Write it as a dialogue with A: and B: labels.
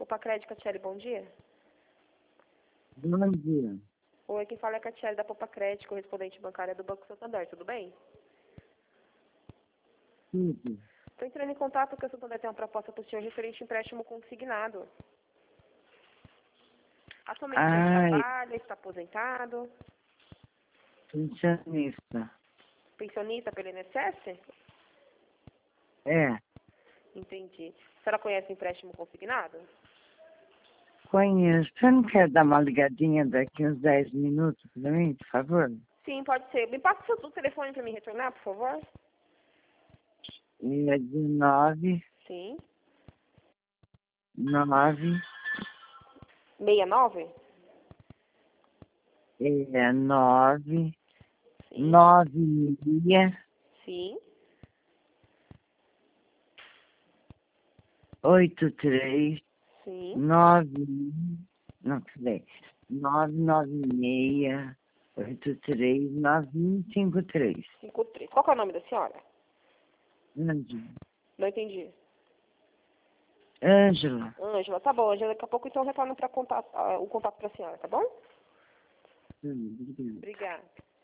A: Popacred, Catiele, bom dia.
B: Bom dia.
A: Oi, quem fala é a Catiele da Popacred, correspondente bancária do Banco Santander, tudo bem?
B: Tudo.
A: Estou entrando em contato porque o Santander tem uma proposta para o senhor referente ao empréstimo consignado. Atualmente o senhor trabalha, está aposentado,
B: Pensionista.
A: pensionista pelo INSS?
B: É,
A: Entendi. A senhora conhece o empréstimo consignado?
B: conheço. Você não quer dar uma ligadinha daqui uns 10 minutos para mim, por favor?
A: Sim, pode ser. Me passa o seu telefone para me retornar, por favor?
B: É 19
A: Sim.
B: 9
A: 69?
B: é 9
A: Sim.
B: 9
A: Sim.
B: 83
A: Sim.
B: 9 não, peraí. 996 83 9153.
A: 53. Qual que é o nome da senhora?
B: Ângela.
A: Não entendi.
B: Ângela.
A: Ângela, tá bom, Ângela. Daqui a pouco então eu retorno para o contato para a senhora, tá bom?
B: Obrigada.
A: Obrigada.